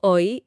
Hoy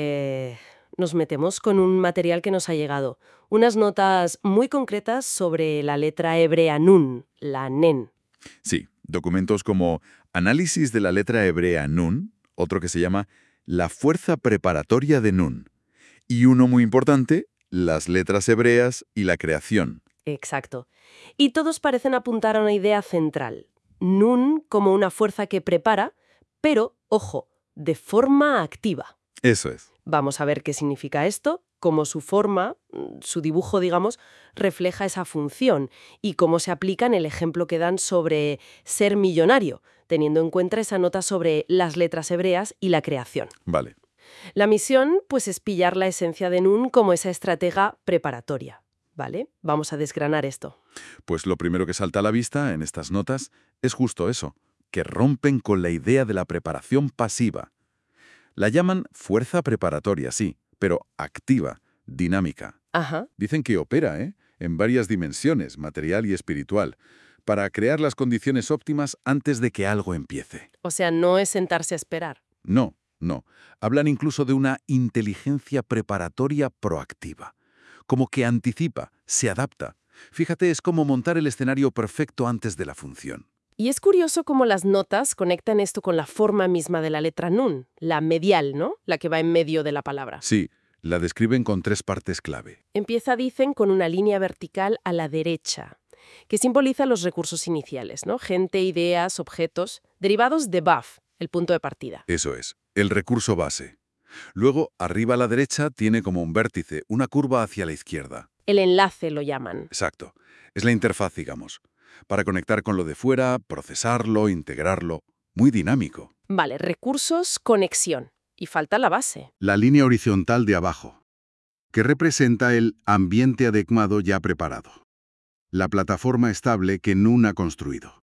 nos metemos con un material que nos ha llegado. Unas notas muy concretas sobre la letra hebrea Nun, la Nen. Sí, documentos como Análisis de la letra hebrea Nun, otro que se llama La fuerza preparatoria de Nun, y uno muy importante, Las letras hebreas y la creación. Exacto. Y todos parecen apuntar a una idea central. Nun como una fuerza que prepara, pero, ojo, de forma activa. Eso es. Vamos a ver qué significa esto, cómo su forma, su dibujo, digamos, refleja esa función y cómo se aplica en el ejemplo que dan sobre ser millonario, teniendo en cuenta esa nota sobre las letras hebreas y la creación. Vale. La misión, pues, es pillar la esencia de Nun como esa estratega preparatoria, ¿vale? Vamos a desgranar esto. Pues lo primero que salta a la vista en estas notas es justo eso, que rompen con la idea de la preparación pasiva. La llaman fuerza preparatoria, sí, pero activa, dinámica. Ajá. Dicen que opera, en varias dimensiones, material y espiritual, para crear las condiciones óptimas antes de que algo empiece. O sea, no es sentarse a esperar. No, no. Hablan incluso de una inteligencia preparatoria proactiva, como que anticipa, se adapta. Fíjate, es como montar el escenario perfecto antes de la función. Y es curioso cómo las notas conectan esto con la forma misma de la letra Nun, la medial, ¿no? La que va en medio de la palabra. Sí, la describen con tres partes clave. Empieza, dicen, con una línea vertical a la derecha, que simboliza los recursos iniciales, ¿no? Gente, ideas, objetos, derivados de BAF, el punto de partida. Eso es, el recurso base. Luego, arriba a la derecha tiene como un vértice, una curva hacia la izquierda. El enlace lo llaman. Exacto. Es la interfaz, digamos, para conectar con lo de fuera, procesarlo, integrarlo. Muy dinámico. Vale, recursos, conexión. Y falta la base. La línea horizontal de abajo, que representa el ambiente adecuado ya preparado. La plataforma estable que Nun ha construido.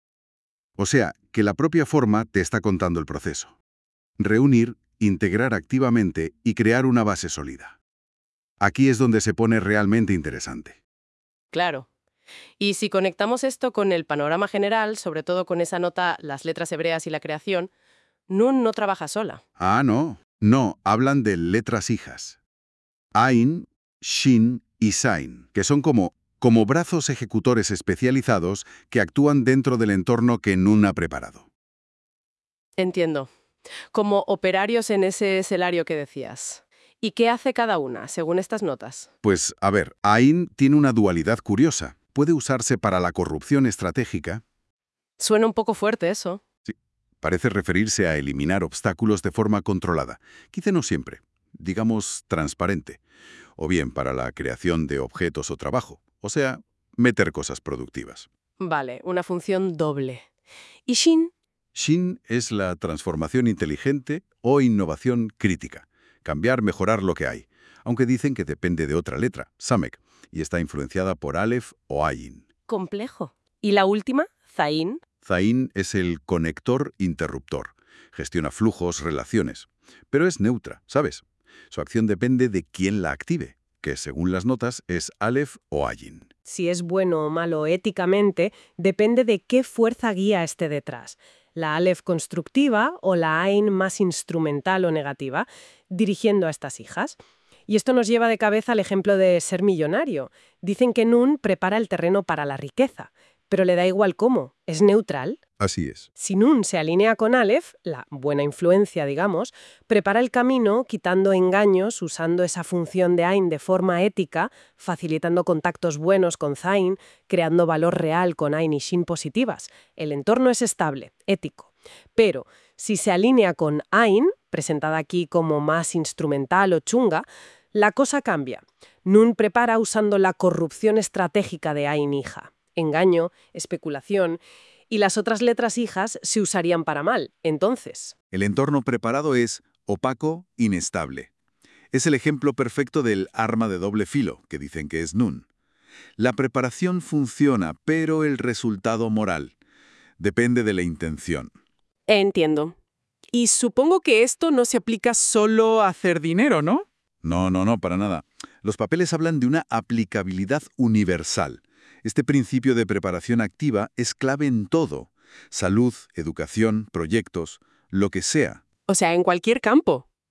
O sea, que la propia forma te está contando el proceso. Reunir, integrar activamente y crear una base sólida. Aquí es donde se pone realmente interesante. Claro. Y si conectamos esto con el panorama general, sobre todo con esa nota, las letras hebreas y la creación, Nun no trabaja sola. Ah, no. No, hablan de letras hijas. Ain, Shin y Sain, que son como brazos ejecutores especializados que actúan dentro del entorno que Nun ha preparado. Entiendo. Como operarios en ese escenario que decías. ¿Y qué hace cada una, según estas notas? Pues, a ver, Ain tiene una dualidad curiosa. Puede usarse para la corrupción estratégica. Suena un poco fuerte eso. Sí, parece referirse a eliminar obstáculos de forma controlada. Quizá no siempre, digamos transparente. O bien para la creación de objetos o trabajo. O sea, meter cosas productivas. Vale, una función doble. ¿Y Shin? Shin es la transformación inteligente o innovación crítica. Cambiar, mejorar lo que hay. Aunque dicen que depende de otra letra, Samek, y está influenciada por Aleph o Ayin. Complejo. ¿Y la última? Zain. Zain es el conector interruptor. Gestiona flujos, relaciones. Pero es neutra, ¿sabes? Su acción depende de quién la active, que según las notas es Aleph o Ayin. Si es bueno o malo éticamente, depende de qué fuerza guía esté detrás. La Aleph constructiva o la Ain más instrumental o negativa, dirigiendo a estas hijas. Y esto nos lleva de cabeza al ejemplo de ser millonario. Dicen que Nun prepara el terreno para la riqueza, pero le da igual cómo, es neutral. Así es. Si Nun se alinea con Aleph, la buena influencia, digamos, prepara el camino quitando engaños, usando esa función de Ain de forma ética, facilitando contactos buenos con Zain, creando valor real con Ain y Shin positivas. El entorno es estable, ético. Pero si se alinea con Ain, presentada aquí como más instrumental o chunga, la cosa cambia. Nun prepara usando la corrupción estratégica de Ain hija. Engaño, especulación, y las otras letras hijas se usarían para mal. Entonces, El entorno preparado es opaco, inestable. Es el ejemplo perfecto del arma de doble filo, que dicen que es Nun. La preparación funciona, pero el resultado moral depende de la intención. entiendo. Y supongo que esto no se aplica solo a hacer dinero, ¿no? No, no, no, para nada. Los papeles hablan de una aplicabilidad universal. Este principio de preparación activa es clave en todo. Salud, educación, proyectos, lo que sea. O sea, en cualquier campo.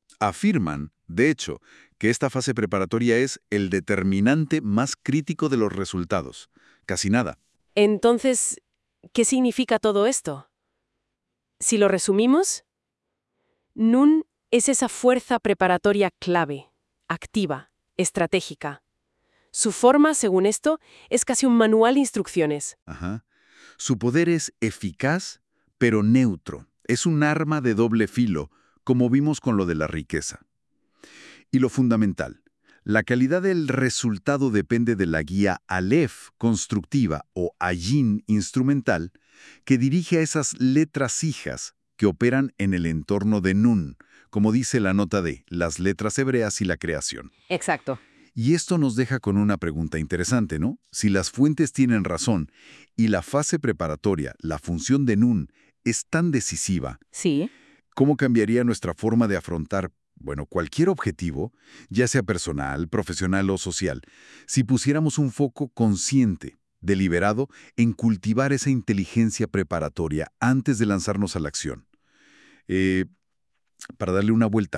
Afirman, de hecho, que esta fase preparatoria es el determinante más crítico de los resultados. Casi nada. Entonces, ¿qué significa todo esto? Si lo resumimos, Nun es esa fuerza preparatoria clave, activa, estratégica. Su forma, según esto, es casi un manual de instrucciones. Ajá. Su poder es eficaz, pero neutro. Es un arma de doble filo, como vimos con lo de la riqueza. Y lo fundamental, la calidad del resultado depende de la guía Aleph constructiva o Ayin instrumental que dirige a esas letras hijas que operan en el entorno de Nun, como dice la nota de las letras hebreas y la creación. Exacto. Y esto nos deja con una pregunta interesante, ¿no? Si las fuentes tienen razón y la fase preparatoria, la función de Nun, es tan decisiva, Sí. ¿cómo cambiaría nuestra forma de afrontar, bueno, cualquier objetivo, ya sea personal, profesional o social, si pusiéramos un foco consciente, deliberado, en cultivar esa inteligencia preparatoria antes de lanzarnos a la acción? Para darle una vuelta,